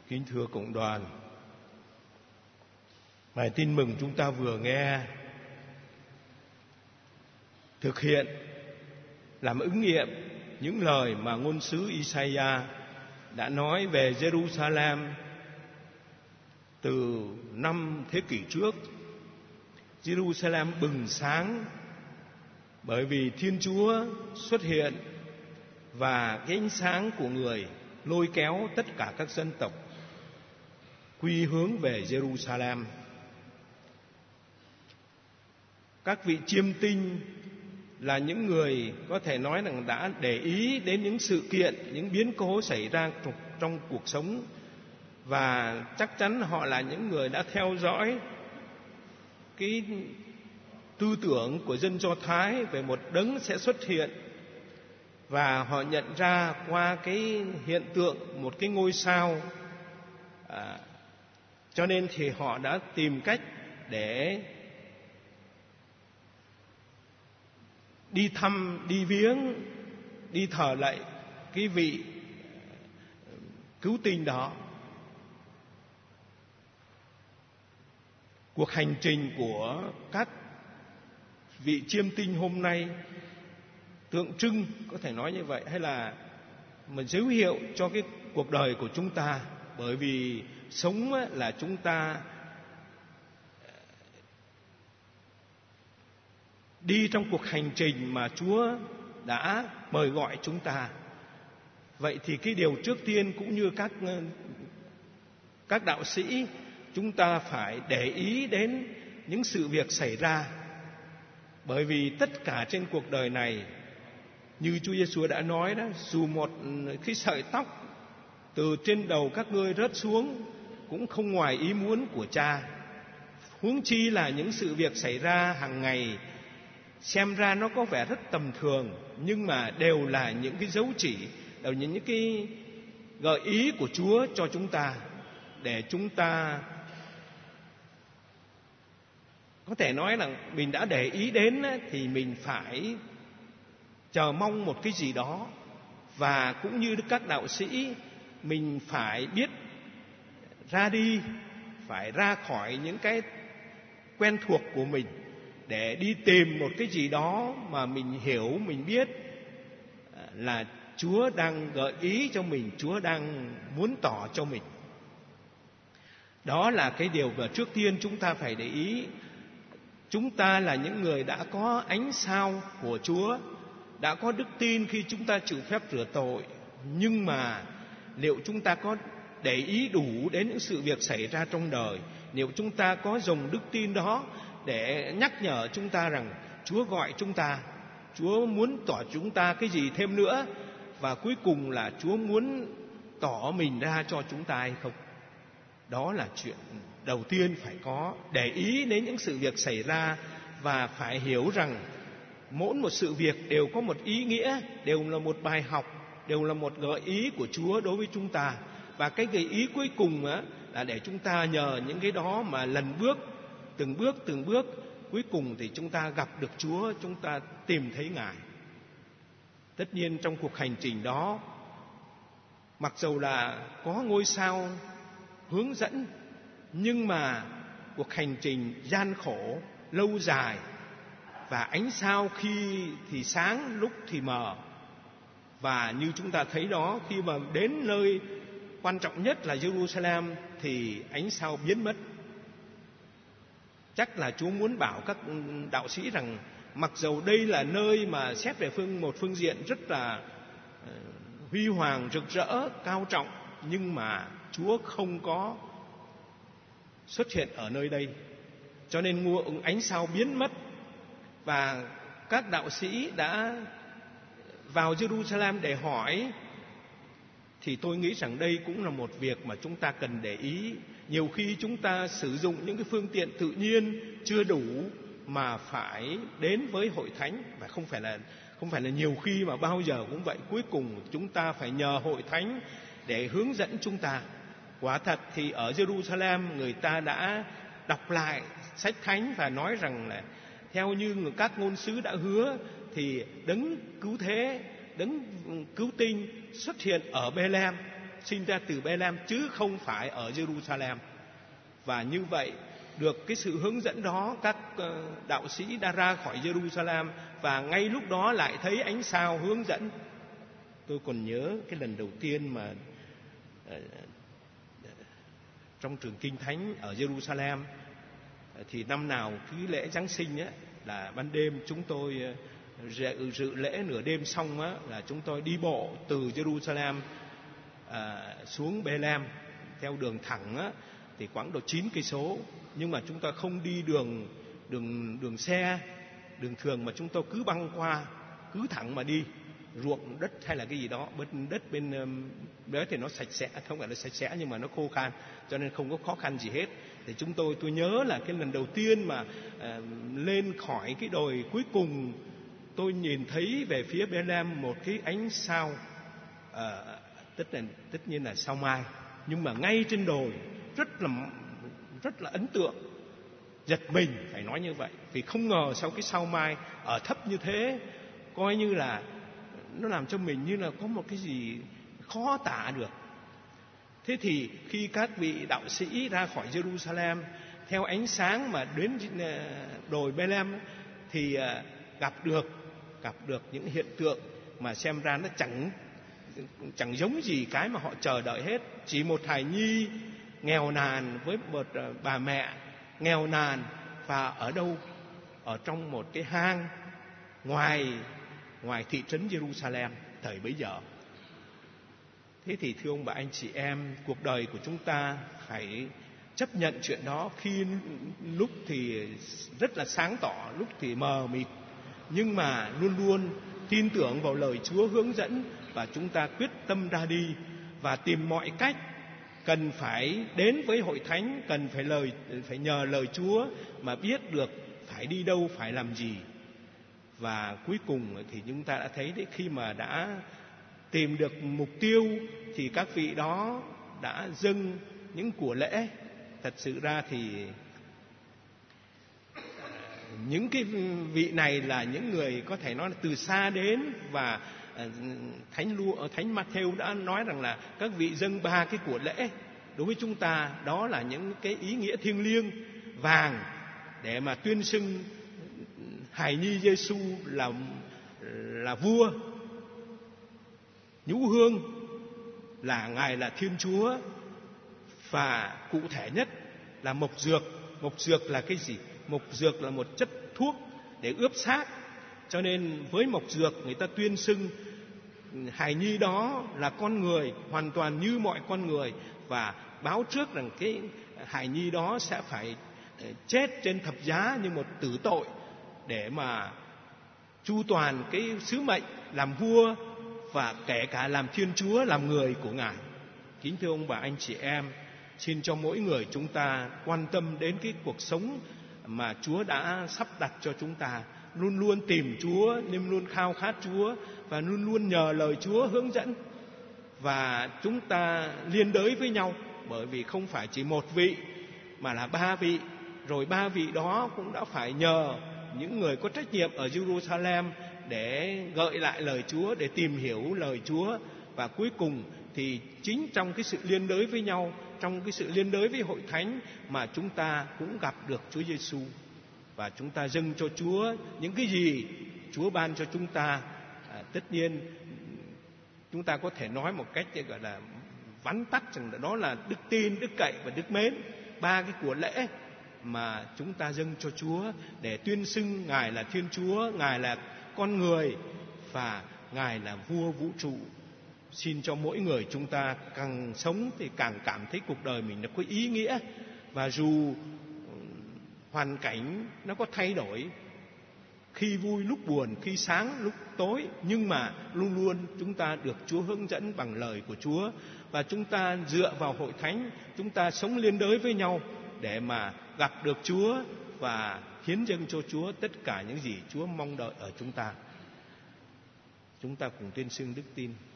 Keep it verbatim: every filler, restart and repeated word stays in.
Kính thưa cộng đoàn, bài tin mừng chúng ta vừa nghe thực hiện làm ứng nghiệm những lời mà ngôn sứ Isaiah đã nói về Jerusalem từ năm thế kỷ trước. Jerusalem bừng sáng bởi vì Thiên Chúa xuất hiện và cái ánh sáng của Người lôi kéo tất cả các dân tộc quy hướng về Jerusalem. Các vị chiêm tinh là những người có thể nói rằng đã để ý đến những sự kiện, những biến cố xảy ra trong cuộc sống, và chắc chắn họ là những người đã theo dõi cái tư tưởng của dân Do Thái về một đấng sẽ xuất hiện, và họ nhận ra qua cái hiện tượng một cái ngôi sao, à, cho nên thì họ đã tìm cách để đi thăm, đi viếng, đi thờ lạy cái vị cứu tinh đó. Cuộc hành trình của các vị chiêm tinh hôm nay tượng trưng, có thể nói như vậy, hay là một dấu hiệu cho cái cuộc đời của chúng ta. Bởi vì sống là chúng ta đi trong cuộc hành trình mà Chúa đã mời gọi chúng ta. Vậy thì cái điều trước tiên cũng như các các đạo sĩ, chúng ta phải để ý đến những sự việc xảy ra. Bởi vì tất cả trên cuộc đời này, như Chúa Giêsu đã nói đó, dù một cái sợi tóc từ trên đầu các ngươi rớt xuống cũng không ngoài ý muốn của Cha. Huống chi là những sự việc xảy ra hàng ngày, xem ra nó có vẻ rất tầm thường, nhưng mà đều là những cái dấu chỉ, đều là những cái gợi ý của Chúa cho chúng ta, để chúng ta có thể nói là mình đã để ý đến thì mình phải chờ mong một cái gì đó. Và cũng như các đạo sĩ, mình phải biết ra đi, phải ra khỏi những cái quen thuộc của mình để đi tìm một cái gì đó mà mình hiểu, mình biết là Chúa đang gợi ý cho mình, Chúa đang muốn tỏ cho mình. Đó là cái điều mà trước tiên chúng ta phải để ý. Chúng ta là những người đã có ánh sao của Chúa, đã có đức tin khi chúng ta chịu phép rửa tội. Nhưng mà liệu chúng ta có để ý đủ đến những sự việc xảy ra trong đời? Liệu chúng ta có dùng đức tin đó để nhắc nhở chúng ta rằng Chúa gọi chúng ta, Chúa muốn tỏ chúng ta cái gì thêm nữa, và cuối cùng là Chúa muốn tỏ mình ra cho chúng ta hay không? Đó là chuyện đầu tiên phải có, để ý đến những sự việc xảy ra, và phải hiểu rằng mỗi một sự việc đều có một ý nghĩa, đều là một bài học, đều là một gợi ý của Chúa đối với chúng ta. Và cái gợi ý cuối cùng á, là để chúng ta nhờ những cái đó mà lần bước, từng bước từng bước, cuối cùng thì chúng ta gặp được Chúa, chúng ta tìm thấy Ngài. Tất nhiên trong cuộc hành trình đó, mặc dầu là có ngôi sao hướng dẫn, nhưng mà cuộc hành trình gian khổ, lâu dài, và ánh sao khi thì sáng, lúc thì mờ. Và như chúng ta thấy đó, khi mà đến nơi quan trọng nhất là Jerusalem thì ánh sao biến mất. Chắc là Chúa muốn bảo các đạo sĩ rằng mặc dầu đây là nơi mà xét về phương một phương diện rất là huy hoàng, rực rỡ, cao trọng, nhưng mà Chúa không có xuất hiện ở nơi đây. Cho nên ánh sao biến mất, và các đạo sĩ đã vào Jerusalem để hỏi. Thì tôi nghĩ rằng đây cũng là một việc mà chúng ta cần để ý. Nhiều khi chúng ta sử dụng những cái phương tiện tự nhiên chưa đủ, mà phải đến với hội thánh. Và không phải là không phải là nhiều khi mà bao giờ cũng vậy. Cuối cùng chúng ta phải nhờ hội thánh để hướng dẫn chúng ta. Quả thật thì ở Jerusalem người ta đã đọc lại sách thánh và nói rằng là theo như các ngôn sứ đã hứa thì đấng cứu thế, đấng cứu tinh xuất hiện ở Bethlehem. sinh ra từ Bethlehem chứ không phải ở Jerusalem. Và như vậy, được cái sự hướng dẫn đó, các đạo sĩ đã ra khỏi Jerusalem và ngay lúc đó lại thấy ánh sao hướng dẫn. Tôi còn nhớ cái lần đầu tiên mà uh, trong trường Kinh Thánh ở Jerusalem, thì năm nào cứ lễ Giáng sinh á, là ban đêm chúng tôi dự, dự lễ nửa đêm xong á, là chúng tôi đi bộ từ Jerusalem à, xuống Bethlehem theo đường thẳng á, thì khoảng độ chín cây số, nhưng mà chúng ta không đi đường đường đường xe, đường thường, mà chúng tôi cứ băng qua, cứ thẳng mà đi, ruộng đất hay là cái gì đó, bên đất bên đấy thì nó sạch sẽ, không phải là sạch sẽ nhưng mà nó khô khan, cho nên không có khó khăn gì hết. Thì chúng tôi tôi nhớ là cái lần đầu tiên mà à, lên khỏi cái đồi cuối cùng, tôi nhìn thấy về phía Bethlehem một cái ánh sao, à, tất là tất nhiên là sao mai, nhưng mà ngay trên đồi, rất là rất là ấn tượng, giật mình phải nói như vậy, vì không ngờ sau cái sao mai ở thấp như thế, coi như là nó làm cho mình như là có một cái gì khó tả được. Thế thì khi các vị đạo sĩ ra khỏi Jerusalem theo ánh sáng mà đến đồi Bethlehem, thì gặp được gặp được những hiện tượng mà xem ra nó chẳng chẳng giống gì cái mà họ chờ đợi hết. Chỉ một hài nhi nghèo nàn với một bà mẹ nghèo nàn, và ở đâu? Ở trong một cái hang ngoài ngoài thị trấn Jerusalem thời bấy giờ. Thế thì thưa ông bà anh chị em, cuộc đời của chúng ta phải chấp nhận chuyện đó. Khi lúc thì rất là sáng tỏ, lúc thì mờ mịt, nhưng mà luôn luôn tin tưởng vào lời Chúa hướng dẫn, và chúng ta quyết tâm ra đi và tìm mọi cách, cần phải đến với hội thánh, cần phải lời phải nhờ lời Chúa mà biết được phải đi đâu, phải làm gì. Và cuối cùng thì chúng ta đã thấy đấy, khi mà đã tìm được mục tiêu thì các vị đó đã dâng những của lễ. Thật sự ra thì những cái vị này là những người có thể nói là từ xa đến, và Thánh Lu, Thánh Matthew đã nói rằng là các vị dâng ba cái của lễ. Đối với chúng ta đó là những cái ý nghĩa thiêng liêng vàng để mà tuyên xưng hài nhi Giêsu là là vua, nhũ hương là Ngài là Thiên Chúa, và cụ thể nhất là mộc dược. Mộc dược là cái gì? Mộc dược là một chất thuốc để ướp xác, cho nên với mộc dược người ta tuyên xưng hài nhi đó là con người, hoàn toàn như mọi con người, và báo trước rằng cái hài nhi đó sẽ phải chết trên thập giá như một tử tội, để mà chu toàn cái sứ mệnh làm vua và kể cả làm Thiên Chúa, làm người của Ngài. Kính thưa ông bà anh chị em, xin cho mỗi người chúng ta quan tâm đến cái cuộc sống mà Chúa đã sắp đặt cho chúng ta, luôn luôn tìm Chúa, luôn luôn khao khát Chúa, và luôn luôn nhờ lời Chúa hướng dẫn. Và chúng ta liên đới với nhau, bởi vì không phải chỉ một vị mà là ba vị, rồi ba vị đó cũng đã phải nhờ những người có trách nhiệm ở Jerusalem để gợi lại lời Chúa, để tìm hiểu lời Chúa. Và cuối cùng thì chính trong cái sự liên đới với nhau, trong cái sự liên đới với hội thánh mà chúng ta cũng gặp được Chúa Giêsu, và chúng ta dâng cho Chúa những cái gì Chúa ban cho chúng ta. À, tất nhiên chúng ta có thể nói một cách gọi là vắn tắt rằng đó là đức tin, đức cậy và đức mến. Ba cái của lễ mà chúng ta dâng cho Chúa để tuyên xưng Ngài là Thiên Chúa, Ngài là con người, và Ngài là vua vũ trụ. Xin cho mỗi người chúng ta càng sống thì càng cảm thấy cuộc đời mình nó có ý nghĩa, và dù hoàn cảnh nó có thay đổi, khi vui lúc buồn, khi sáng lúc tối, nhưng mà luôn luôn chúng ta được Chúa hướng dẫn bằng lời của Chúa, và chúng ta dựa vào hội thánh, chúng ta sống liên đới với nhau để mà gặp được Chúa và hiến dâng cho Chúa tất cả những gì Chúa mong đợi ở chúng ta. Chúng ta cùng tuyên xưng đức tin.